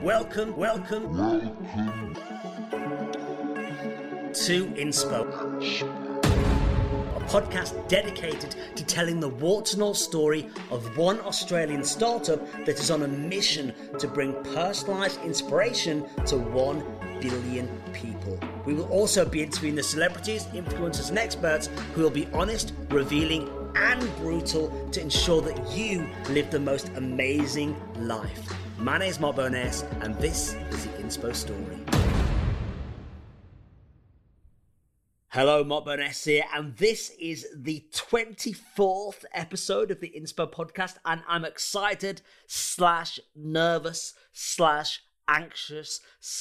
Welcome to Inspo, a podcast dedicated to telling the warts and all story of one Australian startup that is on a mission to bring personalised inspiration to 1 billion people. We will also be interviewing the celebrities, influencers and experts who will be honest, revealing and brutal to ensure that you live the most amazing life. My name is Mark Bowness and this is the Inspo Story. Hello, Mark Bowness here, and this is the 24th episode of the Inspo podcast, and I'm excited / nervous / anxious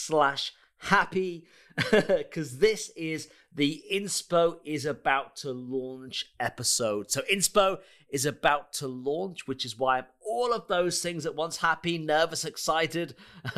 / happy because this is the Inspo is about to launch episode. So Inspo is about to launch, which is why I'm all of those things at once: happy, nervous, excited.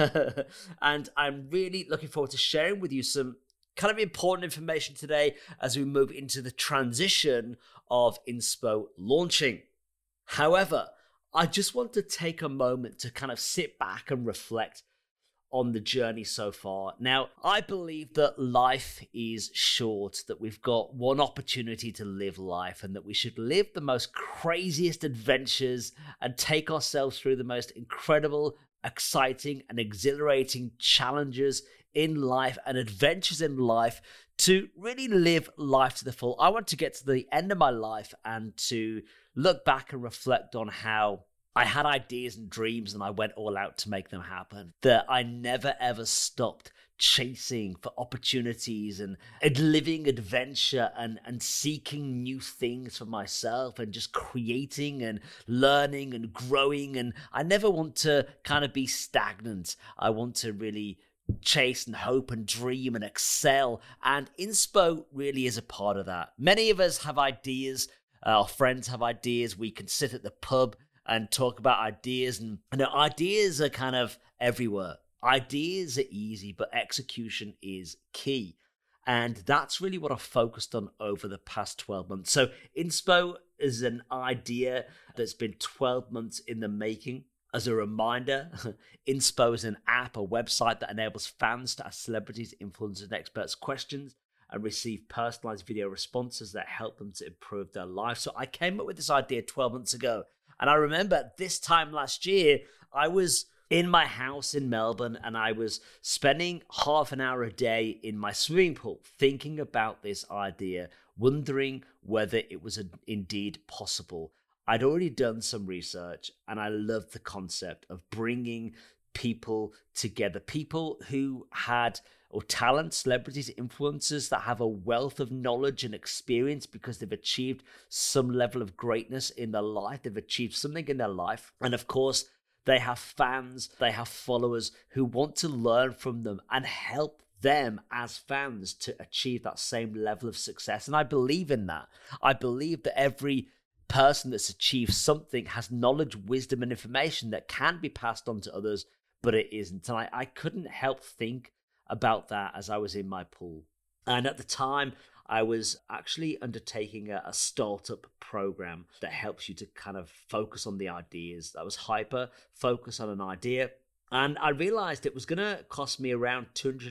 And I'm really looking forward to sharing with you some kind of important information today as we move into the transition of Inspo launching. However, I just want to take a moment to kind of sit back and reflect on the journey so far. Now, I believe that life is short, that we've got one opportunity to live life, and that we should live the most craziest adventures and take ourselves through the most incredible, exciting, and exhilarating challenges in life and adventures in life to really live life to the full. I want to get to the end of my life and to look back and reflect on how I had ideas and dreams and I went all out to make them happen. That I never ever stopped chasing for opportunities and living adventure and seeking new things for myself and just creating and learning and growing. And I never want to kind of be stagnant. I want to really chase and hope and dream and excel. And Inspo really is a part of that. Many of us have ideas. Our friends have ideas. We can sit at the pub and talk about ideas, and ideas are kind of everywhere. Ideas are easy, but execution is key. And that's really what I've focused on over the past 12 months. So Inspo is an idea that's been 12 months in the making. As a reminder, Inspo is an app, a website that enables fans to ask celebrities, influencers, and experts questions and receive personalized video responses that help them to improve their life. So I came up with this idea 12 months ago. And I remember this time last year, I was in my house in Melbourne and I was spending half an hour a day in my swimming pool thinking about this idea, wondering whether it was indeed possible. I'd already done some research and I loved the concept of bringing people together, people who had talent, celebrities, influencers that have a wealth of knowledge and experience because they've achieved some level of greatness in their life. They've achieved something in their life. And of course, they have fans, they have followers who want to learn from them and help them as fans to achieve that same level of success. And I believe in that. I believe that every person that's achieved something has knowledge, wisdom, and information that can be passed on to others, but it isn't. And I couldn't help think about that as I was in my pool. And at the time, I was actually undertaking a startup program that helps you to kind of focus on the ideas. That was hyper focus on an idea. And I realized it was going to cost me around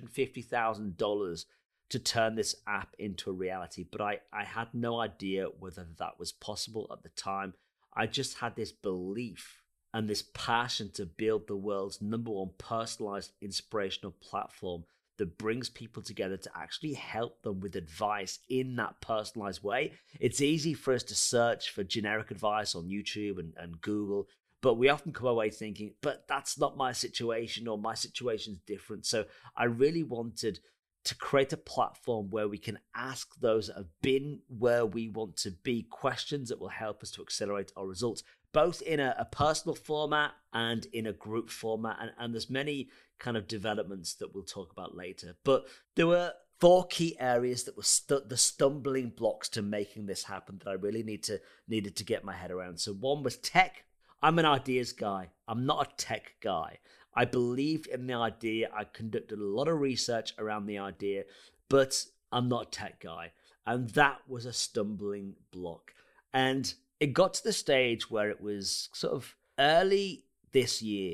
$250,000 to turn this app into a reality. But I had no idea whether that was possible at the time. I just had this belief and this passion to build the world's #1 personalized inspirational platform that brings people together to actually help them with advice in that personalized way. It's easy for us to search for generic advice on YouTube and Google, but we often come away thinking, but that's not my situation, or my situation's different. So I really wanted to create a platform where we can ask those that have been where we want to be questions that will help us to accelerate our results, both in a personal format and in a group format. And there's many kind of developments that we'll talk about later. But there were 4 key areas that were the stumbling blocks to making this happen that I really needed to get my head around. So one was tech. I'm an ideas guy. I'm not a tech guy. I believed in the idea. I conducted a lot of research around the idea, but I'm not a tech guy. And that was a stumbling block. And it got to the stage where it was sort of early this year,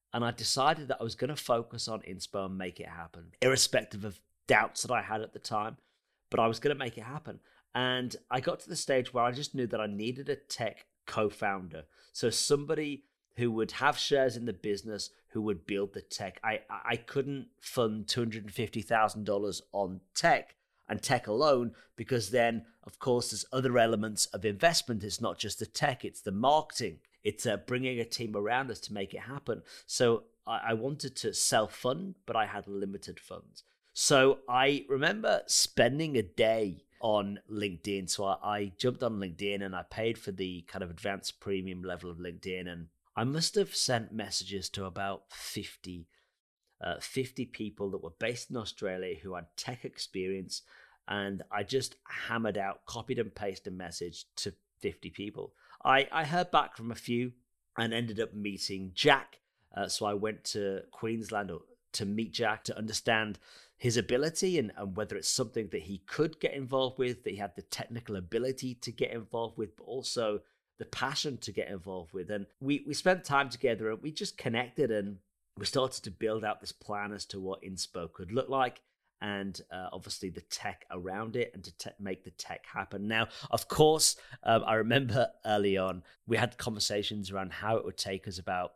And I decided that I was going to focus on Inspo and make it happen, irrespective of doubts that I had at the time. But I was going to make it happen. And I got to the stage where I just knew that I needed a tech co-founder. So somebody who would have shares in the business, who would build the tech. I couldn't fund $250,000 on tech and tech alone, because then, of course, there's other elements of investment. It's not just the tech, it's the marketing. It's bringing a team around us to make it happen. So I wanted to self-fund, but I had limited funds. So I remember spending a day on LinkedIn. So I jumped on LinkedIn and I paid for the kind of advanced premium level of LinkedIn. And I must have sent messages to about 50 people that were based in Australia who had tech experience. And I just hammered out, copied and pasted a message to 50 people. I heard back from a few and ended up meeting Jack. So I went to Queensland to meet Jack to understand his ability and whether it's something that he could get involved with, that he had the technical ability to get involved with, but also the passion to get involved with. And we spent time together and we just connected, and we started to build out this plan as to what Inspo could look like, and obviously the tech around it, and to make the tech happen. Now, of course, I remember early on, we had conversations around how it would take us about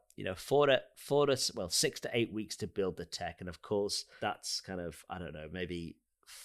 6 to 8 weeks to build the tech. And of course, that's kind of, I don't know, maybe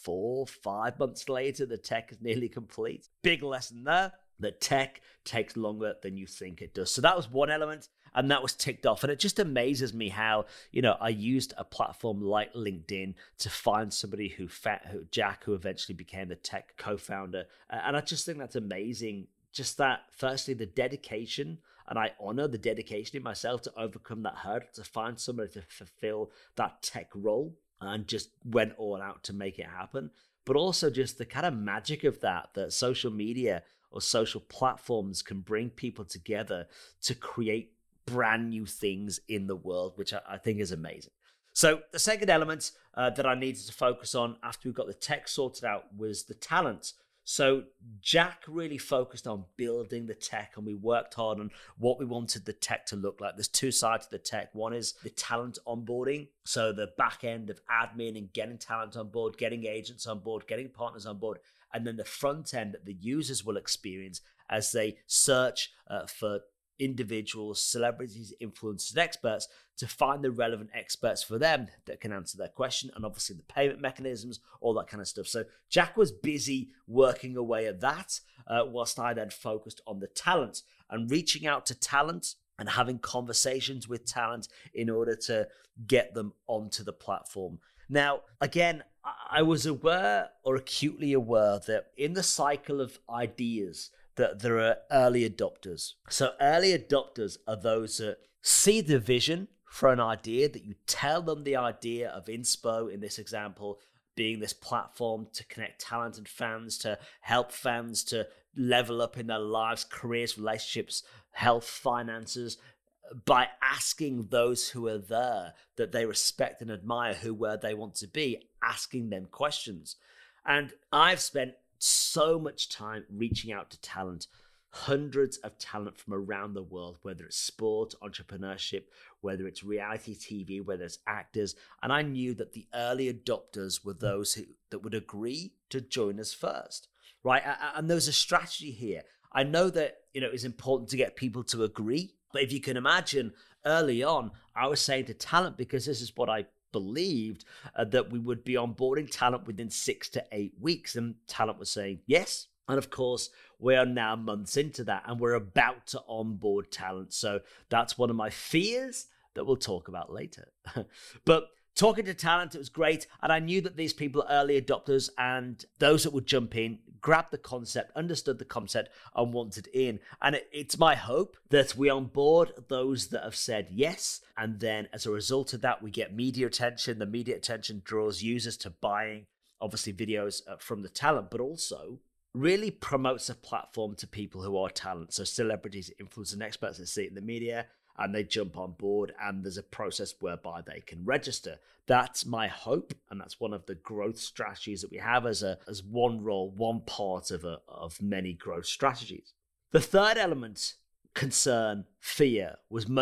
4-5 months later, the tech is nearly complete. Big lesson there, that tech takes longer than you think it does. So that was one element, and that was ticked off. And it just amazes me how, I used a platform like LinkedIn to find somebody Jack, who eventually became the tech co-founder. And I just think that's amazing. Just that, firstly, the dedication, and I honor the dedication in myself to overcome that hurdle, to find somebody to fulfill that tech role, and just went all out to make it happen. But also just the kind of magic of that social media or social platforms can bring people together to create brand new things in the world, which I think is amazing. So the second element that I needed to focus on after we got the tech sorted out was the talent. So Jack really focused on building the tech, and we worked hard on what we wanted the tech to look like. There's two sides to the tech. One is the talent onboarding, so the back end of admin and getting talent on board, getting agents on board, getting partners on board, and then the front end that the users will experience as they search for individuals, celebrities, influencers, experts, to find the relevant experts for them that can answer their question, and obviously the payment mechanisms, all that kind of stuff. So Jack was busy working away at that, whilst I then focused on the talent and reaching out to talent and having conversations with talent in order to get them onto the platform. Now, again, I was aware, or acutely aware, that in the cycle of ideas, that there are early adopters. So early adopters are those that see the vision for an idea, that you tell them the idea of Inspo, in this example, being this platform to connect talent and fans, to help fans to level up in their lives, careers, relationships, health, finances, by asking those who are there that they respect and admire, where they want to be, asking them questions. And I've spent so much time reaching out to talent, hundreds of talent from around the world, whether it's sport, entrepreneurship, whether it's reality TV, whether it's actors. And I knew that the early adopters were those that would agree to join us first, right? And there's a strategy here. I know that, it's important to get people to agree, but if you can imagine, early on, I was saying to talent, because this is what I believed, that we would be onboarding talent within 6 to 8 weeks, and talent was saying yes. And of course, we are now months into that, and we're about to onboard talent. So that's one of my fears that we'll talk about later. But talking to talent, it was great. And I knew that these people are early adopters, and those that would jump in, grabbed the concept, understood the concept, and wanted in. And it's my hope that we onboard those that have said yes. And then as a result of that, we get media attention. The media attention draws users to buying, obviously, videos from the talent, but also really promotes a platform to people who are talent. So celebrities, influencers, and experts that see it in the media, and they jump on board, and there's a process whereby they can register. That's my hope, and that's one of the growth strategies that we have as one role, one part of many growth strategies. The third element, concern, fear, was money.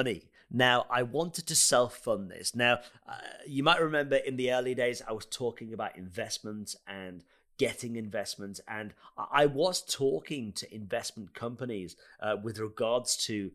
Now, I wanted to self-fund this. Now, you might remember in the early days, I was talking about investments and getting investments. And I was talking to investment companies with regards to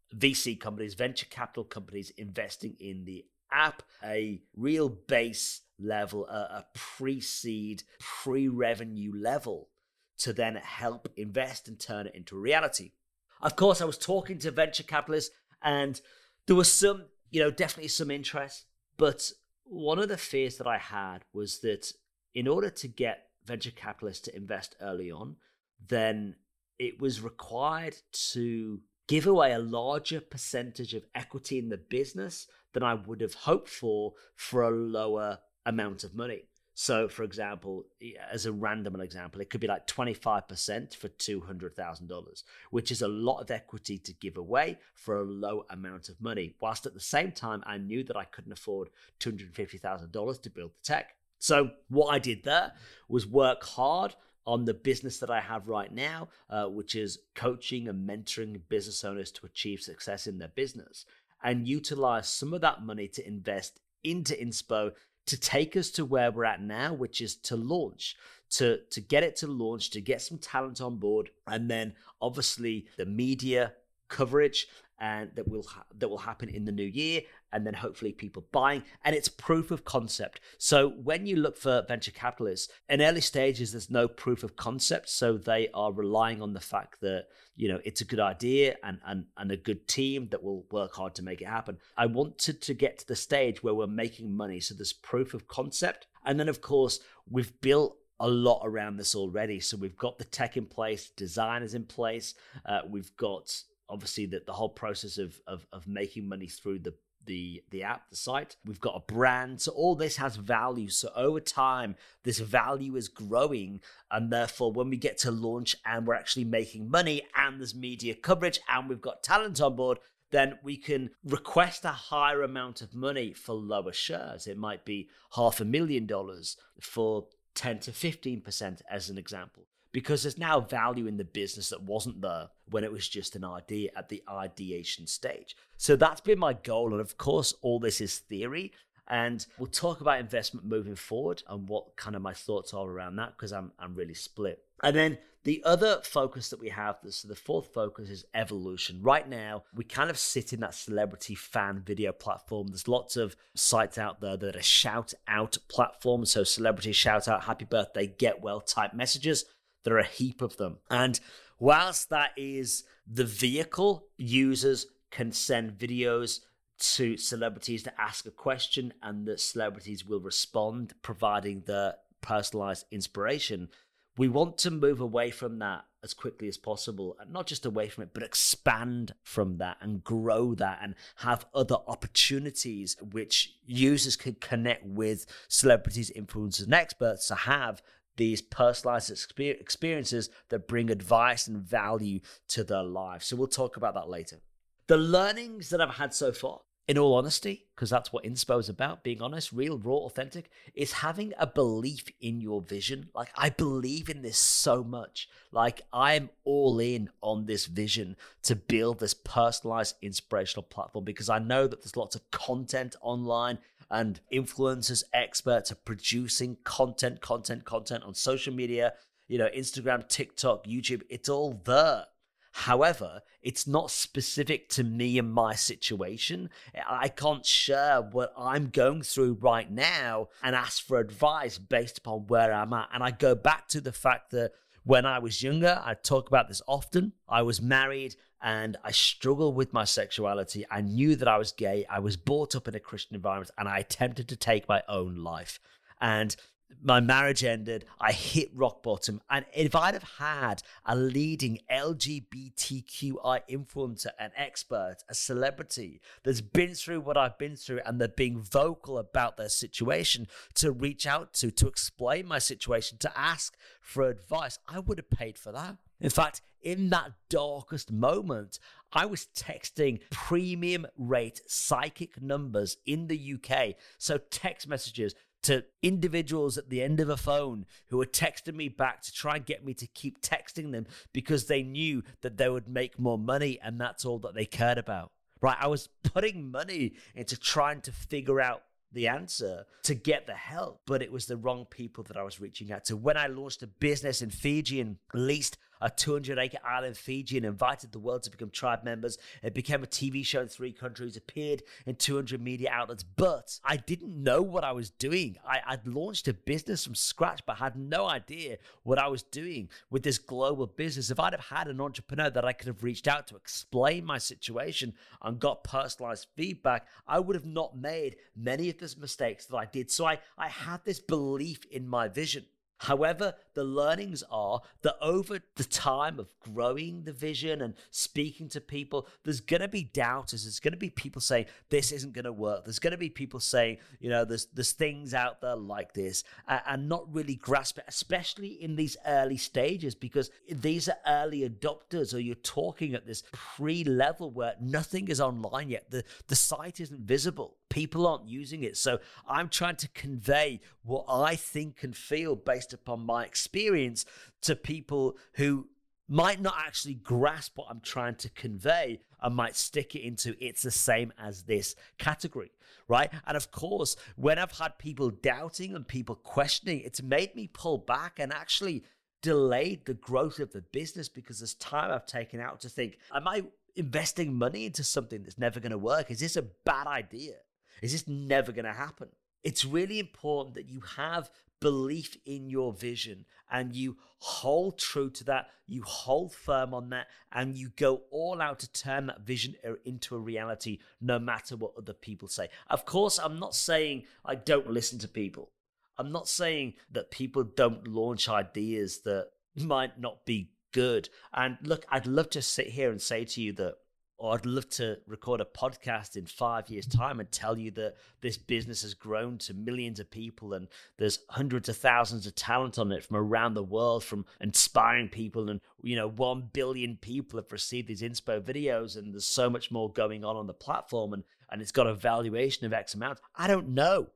VC companies, venture capital companies investing in the app, a real base level, a pre-seed, pre-revenue level to then help invest and turn it into reality. Of course, I was talking to venture capitalists and there was some, definitely some interest. But one of the fears that I had was that in order to get venture capitalists to invest early on, then it was required to give away a larger percentage of equity in the business than I would have hoped for a lower amount of money. So, for example, as a random example, it could be like 25% for $200,000, which is a lot of equity to give away for a low amount of money, whilst at the same time, I knew that I couldn't afford $250,000 to build the tech. So what I did there was work hard on the business that I have right now, which is coaching and mentoring business owners to achieve success in their business, and utilize some of that money to invest into Inspo to take us to where we're at now, which is to launch, to get it to launch, to get some talent on board, and then obviously the media coverage and that will happen in the new year, and then hopefully people buying, and it's proof of concept. So when you look for venture capitalists in early stages, there's no proof of concept, so they are relying on the fact that it's a good idea and a good team that will work hard to make it happen. I wanted to get to the stage where we're making money, so there's proof of concept, and then of course we've built a lot around this already. So we've got the tech in place, designers in place, we've got obviously the whole process of making money through the app, the site. We've got a brand. So all this has value. So over time, this value is growing. And therefore, when we get to launch and we're actually making money and there's media coverage and we've got talent on board, then we can request a higher amount of money for lower shares. It might be $500,000 for 10 to 15% as an example, because there's now value in the business that wasn't there when it was just an idea at the ideation stage. So that's been my goal. And of course, all this is theory. And we'll talk about investment moving forward and what kind of my thoughts are around that, because I'm really split. And then the other focus that we have, so the fourth focus is evolution. Right now, we kind of sit in that celebrity fan video platform. There's lots of sites out there that are shout out platforms. So celebrity shout out, happy birthday, get well type messages. There are a heap of them. And whilst that is the vehicle, users can send videos to celebrities to ask a question and the celebrities will respond, providing the personalized inspiration. We want to move away from that as quickly as possible, and not just away from it, but expand from that and grow that and have other opportunities which users can connect with celebrities, influencers, and experts to have these personalized experiences that bring advice and value to their lives. So we'll talk about that later. The learnings that I've had so far, in all honesty, because that's what Inspo is about, being honest, real, raw, authentic, is having a belief in your vision. Like, I believe in this so much. Like, I'm all in on this vision to build this personalized, inspirational platform, because I know that there's lots of content online and influencers, experts are producing content on social media, Instagram, TikTok, YouTube, it's all there. However, it's not specific to me and my situation. I can't share what I'm going through right now and ask for advice based upon where I'm at. And I go back to the fact that when I was younger, I talk about this often, I was married and I struggled with my sexuality. I knew that I was gay. I was brought up in a Christian environment and I attempted to take my own life. And my marriage ended, I hit rock bottom. And if I'd have had a leading LGBTQI influencer, an expert, a celebrity that's been through what I've been through and they're being vocal about their situation to reach out to explain my situation, to ask for advice, I would have paid for that. In fact, in that darkest moment, I was texting premium rate psychic numbers in the UK. So text messages to individuals at the end of a phone who were texting me back to try and get me to keep texting them because they knew that they would make more money and that's all that they cared about. right? I was putting money into trying to figure out the answer to get the help, but it was the wrong people that I was reaching out to. When I launched a business in Fiji and leased a 200-acre island in Fiji and invited the world to become tribe members, it became a TV show in 3 countries, appeared in 200 media outlets, but I didn't know what I was doing. I'd launched a business from scratch, but had no idea what I was doing with this global business. If I'd have had an entrepreneur that I could have reached out to explain my situation and got personalized feedback, I would have not made many of the mistakes that I did. So I had this belief in my vision. However, the learnings are that over the time of growing the vision and speaking to people, there's going to be doubters. There's going to be people saying, this isn't going to work. There's going to be people saying, there's things out there like this, and not really grasp it, especially in these early stages, because these are early adopters, or you're talking at this pre-level where nothing is online yet. The site isn't visible. People aren't using it. So I'm trying to convey what I think and feel based upon my experience to people who might not actually grasp what I'm trying to convey and might stick it into it's the same as this category, right? And of course, when I've had people doubting and people questioning, it's made me pull back and actually delayed the growth of the business, because there's time I've taken out to think, am I investing money into something that's never going to work? Is this a bad idea? Is this never going to happen? It's really important that you have belief in your vision and you hold true to that, you hold firm on that, and you go all out to turn that vision into a reality, no matter what other people say. Of course, I'm not saying I don't listen to people. I'm not saying that people don't launch ideas that might not be good. And look, I'd love to sit here and say to you that, or I'd love to record a podcast in 5 years' time and tell you that this business has grown to millions of people and there's hundreds of thousands of talent on it from around the world, from inspiring people. And, 1 billion people have received these inspo videos, and there's so much more going on the platform, and it's got a valuation of X amount. I don't know.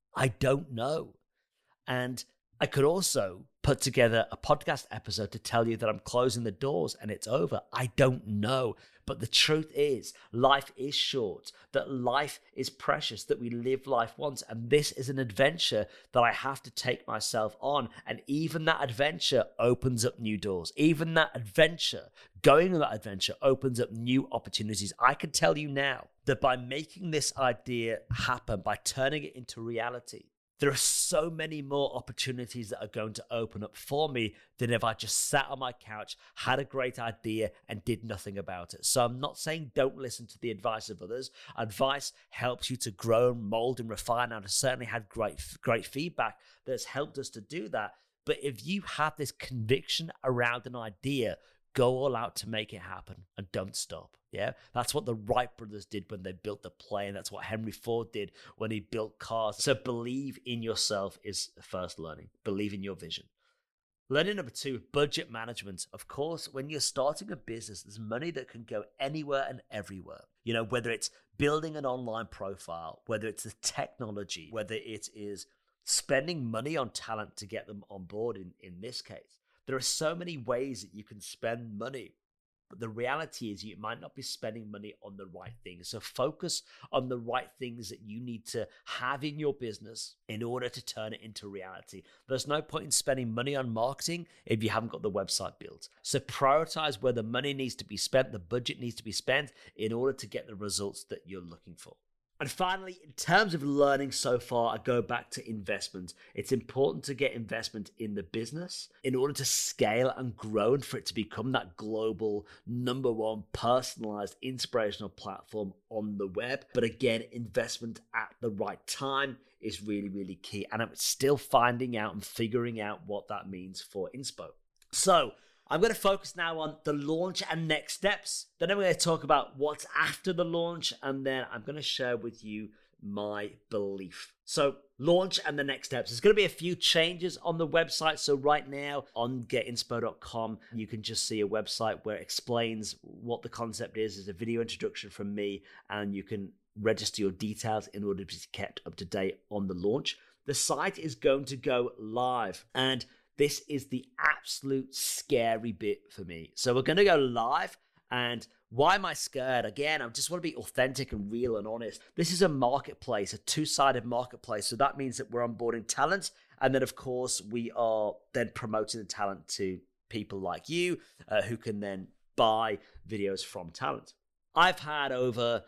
And I could also put together a podcast episode to tell you that I'm closing the doors and it's over. I don't know. But the truth is, life is short, that life is precious, that we live life once. And this is an adventure that I have to take myself on. And even that adventure opens up new doors. Even that adventure, going on that adventure, opens up new opportunities. I can tell you now that by making this idea happen, by turning it into reality, there are so many more opportunities that are going to open up for me than if I just sat on my couch, had a great idea, and did nothing about it. So I'm not saying don't listen to the advice of others. Advice helps you to grow, mold, and refine. And I've certainly had great feedback that's helped us to do that. But if you have this conviction around an idea, go all out to make it happen and don't stop. Yeah, that's what the Wright brothers did when they built the plane. That's what Henry Ford did when he built cars. So believe in yourself is the first learning. Believe in your vision. Learning number 2, budget management. Of course, when you're starting a business, there's money that can go anywhere and everywhere. Whether it's building an online profile, whether it's the technology, whether it is spending money on talent to get them on board in this case. There are so many ways that you can spend money. But the reality is you might not be spending money on the right things. So focus on the right things that you need to have in your business in order to turn it into reality. There's no point in spending money on marketing if you haven't got the website built. So prioritize where the money needs to be spent, the budget needs to be spent in order to get the results that you're looking for. And finally, in terms of learning so far, I go back to investment. It's important to get investment in the business in order to scale and grow and for it to become that global #1 personalized inspirational platform on the web. But again, investment at the right time is really, really key. And I'm still finding out and figuring out what that means for Inspo. So I'm going to focus now on the launch and next steps. Then I'm going to talk about what's after the launch, and then I'm going to share with you my belief. So launch and the next steps. There's going to be a few changes on the website. So right now on getinspo.com, you can just see a website where it explains what the concept is. There's a video introduction from me, and you can register your details in order to be kept up to date on the launch. The site is going to go live, and this is the absolute scary bit for me. So we're going to go live, and Why am I scared? Again, I just want to be authentic and real and honest. This is a marketplace, a two-sided marketplace. So that means that we're onboarding talent. And then, of course, we are then promoting the talent to people like you who can then buy videos from talent. I've had over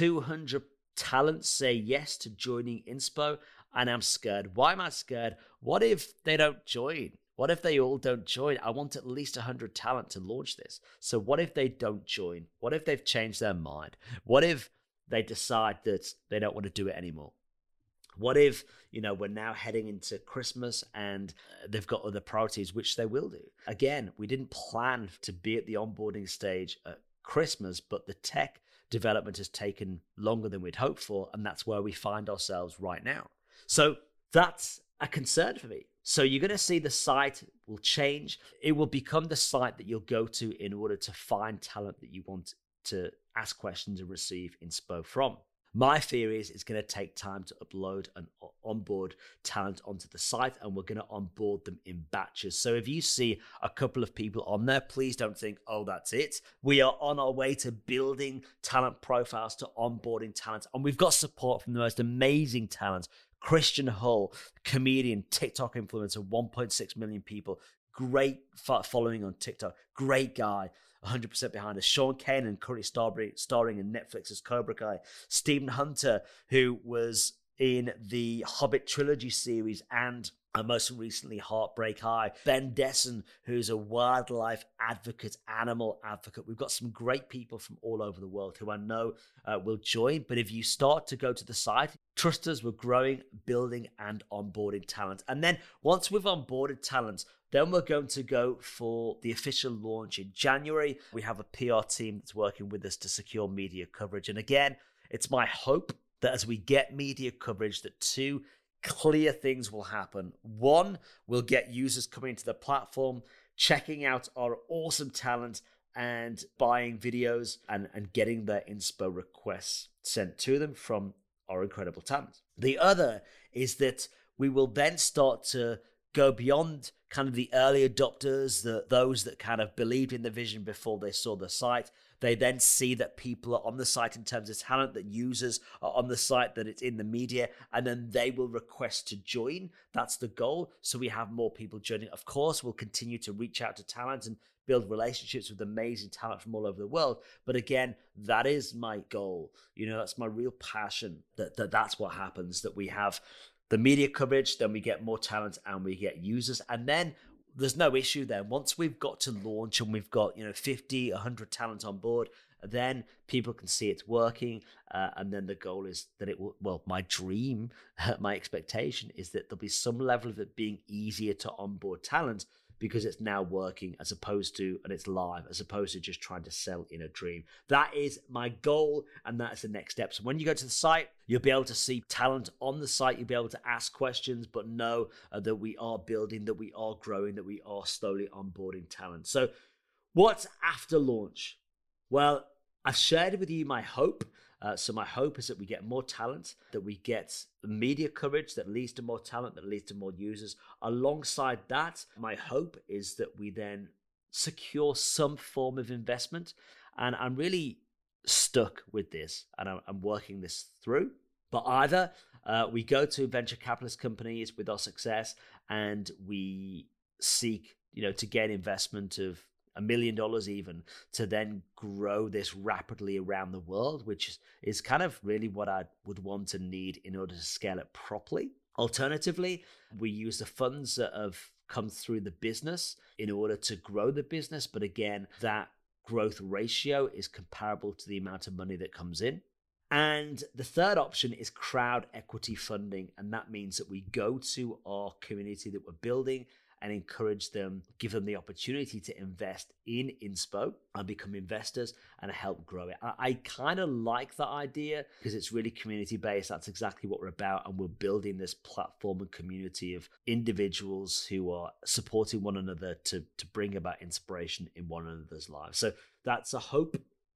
200 talents say yes to joining Inspo, and I'm scared. Why am I scared? What if they don't join? What if they all don't join? I want at least 100 talent to launch this. So what if they don't join? What if they've changed their mind? What if they decide that they don't want to do it anymore? What if, we're now heading into Christmas and they've got other priorities, which they will do? Again, we didn't plan to be at the onboarding stage at Christmas, but the tech development has taken longer than we'd hoped for, and that's where we find ourselves right now. So that's a concern for me. So you're going to see the site will change. It will become the site that you'll go to in order to find talent that you want to ask questions and receive inspo from. My fear is it's going to take time to upload and onboard talent onto the site, and we're going to onboard them in batches. So if you see a couple of people on there, please don't think, oh, that's it. We are on our way to building talent profiles, to onboarding talent, and we've got support from the most amazing talent. Christian Hull, comedian, TikTok influencer, 1.6 million people, great following on TikTok, great guy, 100% behind us. Sean Kanan, currently starring in Netflix's Cobra Kai. Stephen Hunter, who was in the Hobbit trilogy series and most recently Heartbreak High. Ben Desson, who's a wildlife advocate, animal advocate. We've got some great people from all over the world who I know will join. But if you start to go to the site, trust us, we're growing, building, and onboarding talent. And then once we've onboarded talent, then we're going to go for the official launch in January. We have a PR team that's working with us to secure media coverage. And again, it's my hope that as we get media coverage, that two clear things will happen. One, we'll get users coming to the platform, checking out our awesome talent and buying videos and getting their inspo requests sent to them from our incredible talent. The other is that we will then start to go beyond kind of the early adopters, those that kind of believed in the vision before they saw the site. They then see that people are on the site in terms of talent, that users are on the site, that it's in the media, and then they will request to join. That's the goal. So we have more people joining. Of course, we'll continue to reach out to talent and build relationships with amazing talent from all over the world. But again, that is my goal. That's my real passion, that's what happens, that we have the media coverage, then we get more talent and we get users. And then there's no issue then. Once we've got to launch and we've got 50, 100 talent on board, then people can see it's working. And then the goal is that it will, my dream, my expectation is that there'll be some level of it being easier to onboard talent because it's now working and it's live, as opposed to just trying to sell in a dream. That is my goal, and that's the next step. So when you go to the site, you'll be able to see talent on the site. You'll be able to ask questions, but know that we are building, that we are growing, that we are slowly onboarding talent. So what's after launch? Well, I've shared with you my hope. So my hope is that we get more talent, that we get media coverage that leads to more talent, that leads to more users. Alongside that, my hope is that we then secure some form of investment. And I'm really stuck with this, and I'm working this through. But either we go to venture capitalist companies with our success and we seek, to get investment of $1 million even, to then grow this rapidly around the world, which is kind of really what I would want and need in order to scale it properly. Alternatively, we use the funds that have come through the business in order to grow the business. But again, that growth ratio is comparable to the amount of money that comes in. And the third option is crowd equity funding. And that means that we go to our community that we're building and encourage them, give them the opportunity to invest in Inspo and become investors and help grow it. I kind of like that idea because it's really community-based. That's exactly what we're about. And we're building this platform and community of individuals who are supporting one another to bring about inspiration in one another's lives. So that's a hope.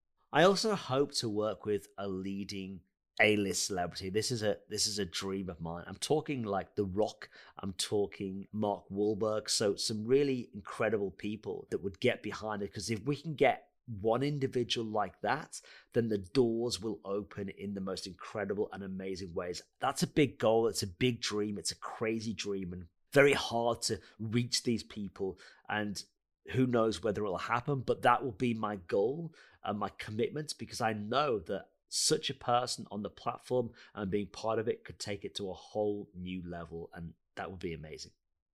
I also hope to work with a leading A-list celebrity. This is a dream of mine. I'm talking like The Rock. I'm talking Mark Wahlberg. So some really incredible people that would get behind it. Because if we can get one individual like that, then the doors will open in the most incredible and amazing ways. That's a big goal. It's a big dream. It's a crazy dream and very hard to reach these people. And who knows whether it'll happen, but that will be my goal and my commitment, because I know that such a person on the platform and being part of it could take it to a whole new level, and that would be amazing.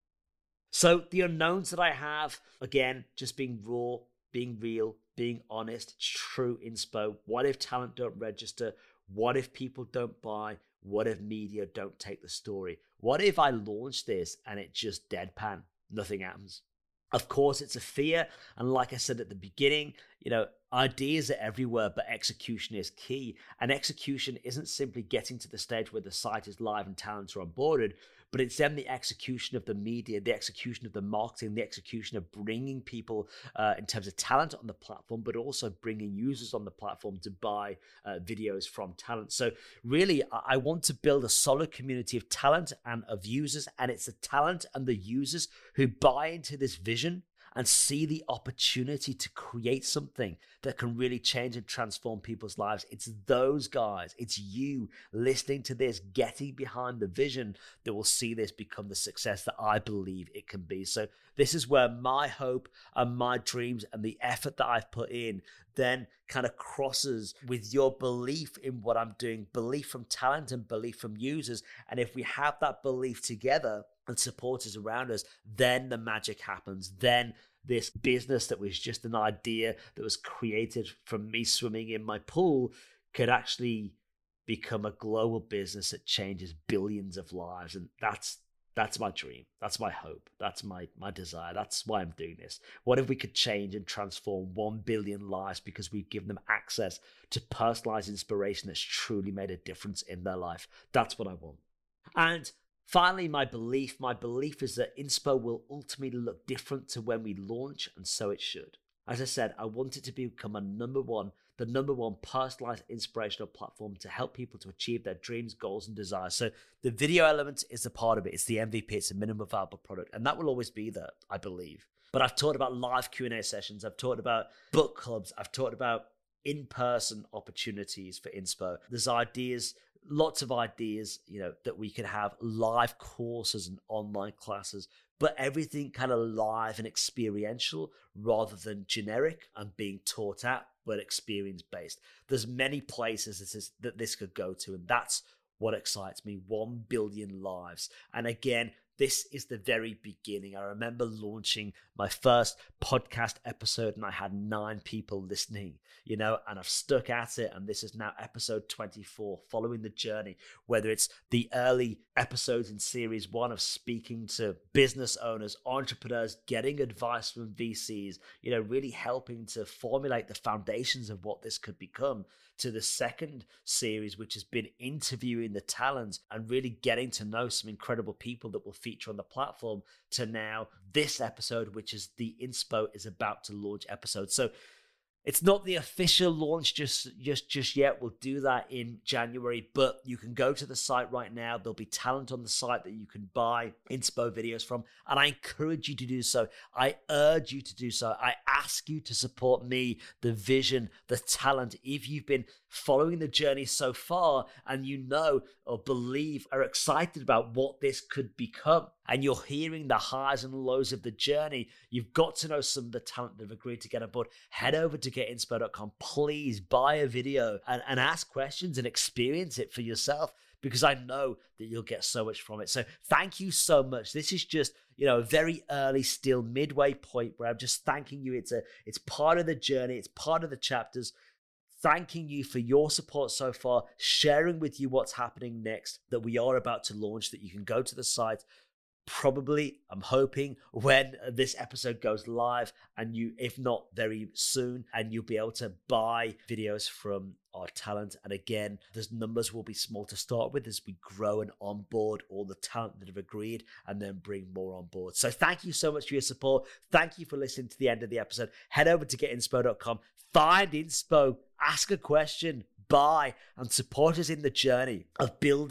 So the unknowns that I have, again, just being raw, being real, being honest, true inspo. What if talent don't register? What if people don't buy? What if media don't take the story? What if I launch this and it just deadpan? Nothing happens. Of course, it's a fear. And like I said at the beginning, ideas are everywhere, but execution is key. And execution isn't simply getting to the stage where the site is live and talents are onboarded, but it's then the execution of the media, the execution of the marketing, the execution of bringing people in terms of talent on the platform, but also bringing users on the platform to buy videos from talent. So really, I want to build a solid community of talent and of users, and it's the talent and the users who buy into this vision and see the opportunity to create something that can really change and transform people's lives. It's those guys, it's you listening to this, getting behind the vision, that will see this become the success that I believe it can be. So this is where my hope and my dreams and the effort that I've put in then kind of crosses with your belief in what I'm doing, belief from talent and belief from users. And if we have that belief together and supporters around us, then the magic happens. Then this business that was just an idea that was created from me swimming in my pool could actually become a global business that changes billions of lives. And that's my dream. That's my hope. That's my desire. That's why I'm doing this. What if we could change and transform 1 billion lives because we've given them access to personalized inspiration that's truly made a difference in their life? That's what I want. And finally, my belief is that Inspo will ultimately look different to when we launch, and so it should. As I said, I want it to become the number one personalized inspirational platform to help people to achieve their dreams, goals, and desires. So the video element is a part of it. It's the MVP. It's a minimum viable product, and that will always be there, I believe. But I've talked about live Q&A sessions. I've talked about book clubs. I've talked about in-person opportunities for Inspo. There's ideas, lots of ideas, that we could have live courses and online classes, but everything kind of live and experiential rather than generic and being taught at, but experience-based. There's many places that this could go to, and that's what excites me. 1 billion lives. And again, this is the very beginning. I remember launching my first podcast episode and I had 9 people listening, and I've stuck at it. And this is now episode 24, following the journey, whether it's the early episodes in series 1 of speaking to business owners, entrepreneurs, getting advice from VCs, really helping to formulate the foundations of what this could become, to the second series, which has been interviewing the talent and really getting to know some incredible people that will feature on the platform, to now this episode, which is the Inspo is about to launch episode. So it's not the official launch just yet. We'll do that in January, but you can go to the site right now. There'll be talent on the site that you can buy Inspo videos from, and I encourage you to do so. I urge you to do so. I ask you to support me, the vision, the talent. If you've been following the journey so far and or believe, are excited about what this could become, and you're hearing the highs and lows of the journey, you've got to know some of the talent that have agreed to get on board. Head over to getinspo.com. Please buy a video and ask questions and experience it for yourself, because I know that you'll get so much from it. So thank you so much. This is just, a very early, still midway point where I'm just thanking you. It's part of the journey. It's part of the chapters. Thanking you for your support so far, sharing with you what's happening next, that we are about to launch, that you can go to the site, probably, I'm hoping, when this episode goes live, and if not very soon, and you'll be able to buy videos from our talent. And again, those numbers will be small to start with as we grow and onboard all the talent that have agreed, and then bring more on board. So thank you so much for your support. Thank you for listening to the end of the episode. Head over to getinspo.com, find Inspo, ask a question, buy, and support us in the journey of building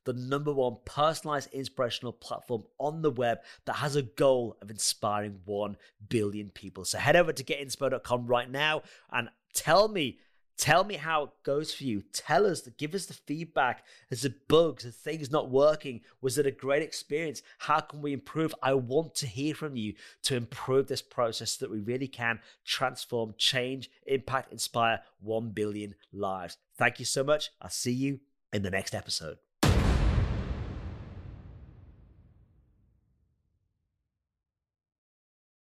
the #1 personalized inspirational platform on the web that has a goal of inspiring 1 billion people. So head over to getinspo.com right now and tell me how it goes for you. Tell us, give us the feedback. Is it bugs? Are things not working? Was it a great experience? How can we improve? I want to hear from you to improve this process so that we really can transform, change, impact, inspire 1 billion lives. Thank you so much. I'll see you in the next episode.